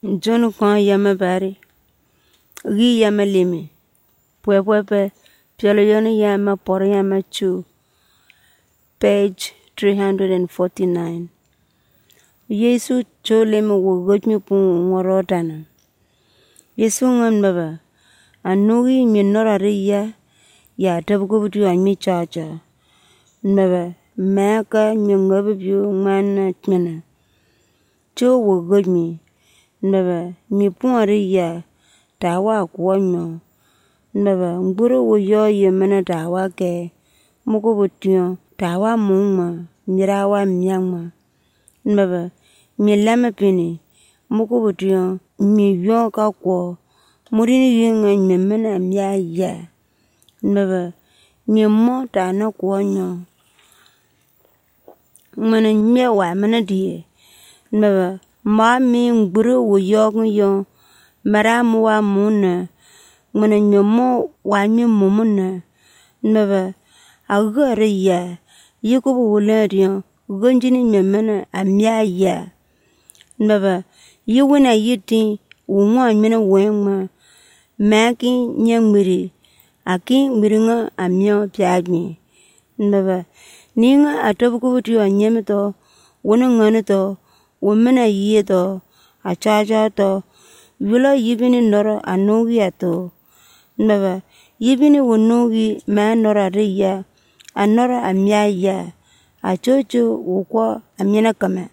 John kwa yama bari. Gi yama limi. Pwe piolo yoni yama por yama chu. Page 349. Yesu chole mo wogot mi pu ngorotana. Yesu ngan baba. Anugi minora riya ya tabuko butu anmi chacha. Baba maka nyongabu biu ngana tmena. Cho wogot mi. Baba mi puari ya tawa kuonyo. Baba nguru wo yo yemena tawa ke. Muko butyo tawa mungma mirawa myangma. Baba mi lama pini muko butyo mi yo ka ko murini yenga nyemena mya ya. Baba mi mo ta na kuonyo. Mana nye wa mana die. Baba ma mi nguru wo yo yo maramu wa muna. Mana nyomo wa mi mumuna. Baba agare ya yikubu wulariyo gonjini nyemena amya ya. Baba yiwina yiti unwa mina wengma maki nyangmiri aki miringa amya pyagmi. Baba ninga atabukubuti wa nyemito wana nganito wamena yeto achacha to wila yibini noro anugi ato. Baba yibini wanugi ma nora riya anora amya ya achocho ukwa amyana kame.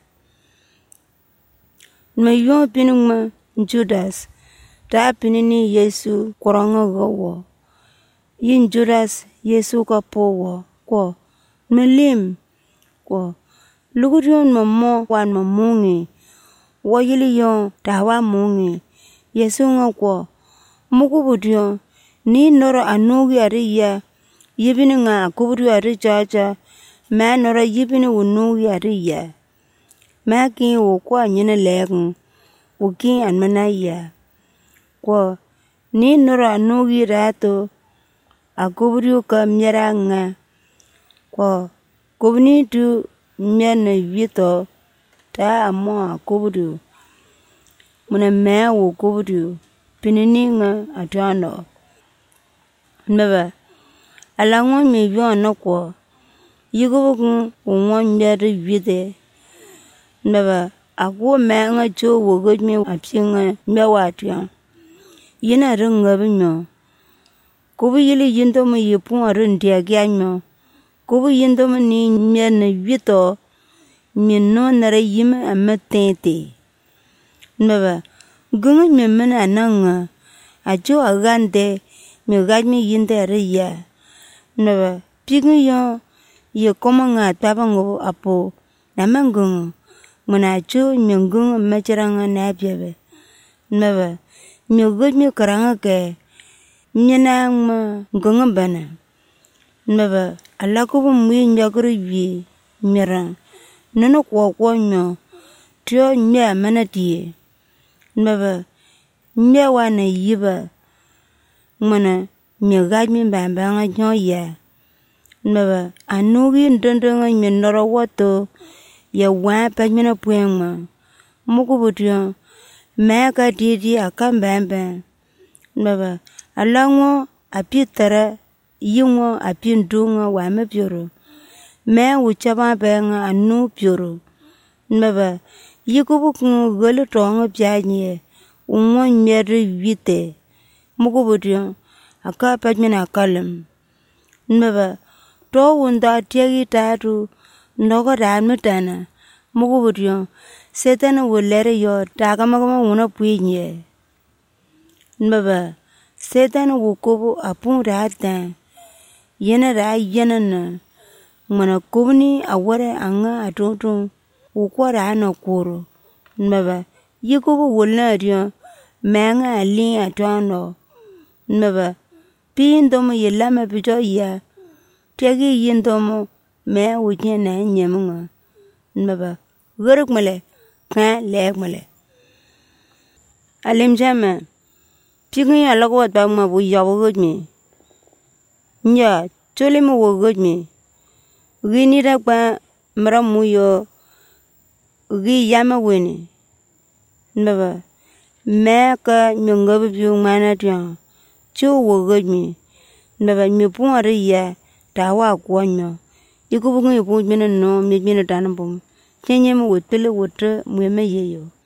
Ma yon pinungma Judas ta pinini Yesu koranga gawo. Yin Judas Yesu ka powo ko melim ko lugurion mamo wan mamungi wayili yon tawa mungi Yesu nga ko mukubudion ni noro anugi ariya yibini nga akuburi ari chacha ma noro yibini unugi ariya ma ki ukwa nyene legun uki anmana ya ko ni noro anugi rato akuburi ka myera nga ko kubni tu myana vito ta amo akuburi muna ma ukuburi pinini nga atano. Baba alangon mi vyo ko yigubukun unwan myari vite. Baba ako ma nga cho wogot mi apsinga myawatya. Yina ringa binyo. Kubu yili yinto mo yipun arindia kyanyo. Kubu yinto mo ni myana vito minno nara yima amatete. Baba gunga myamana ananga acho agante mi gajmi yinte ariya. Baba pigi yo ye koma nga tabango apo namangunga muna acho myungunga machiranga nabyebe. Baba mi gajmi karanga ke myana ma gunga bana. Baba alakubu mwi nyakuru vi mirang nono kwa nyo tiyo nye manatiye. Baba nye wana yiba mana mi gajmi bambanga nyo ya. Baba anugi ndondonga mi noro wato ya wapa mina puengma mukubudiyo maka didi akambamba. Baba alango apitara yingo apindunga wame pyoro me uchaba benga anu pyoro. Baba yikubukungu gulu tonga pyanye unwa nyeri vite mukubudiyo akapajmina kalam. Baba to wunda tiagi tatu ndogo ramutana mukubudiyo setana wulere yo takamagama wuna puinye. Baba setana wukubu apun rata yena ra yena na mana kubni aware anga atoto ukwa rana kuro. Baba yikubu wulariyo manga ali atono. Baba pindomo yelama bijo ya tiagi yindomo me wujye na nyemunga. Baba guruk male ka leg male alim jama pigi ya lagwat ba ma bu ya wogot mi nya chole mo wogot mi gini da ba mara muyo gi yama weni. Baba me ka nyonga biu mana tia chu wo ge mi me ba mi pu ari ya ta wa ko nyo iku bu ngi pu mi no mi tan bum chenye mu wotele wotre mu me ye yo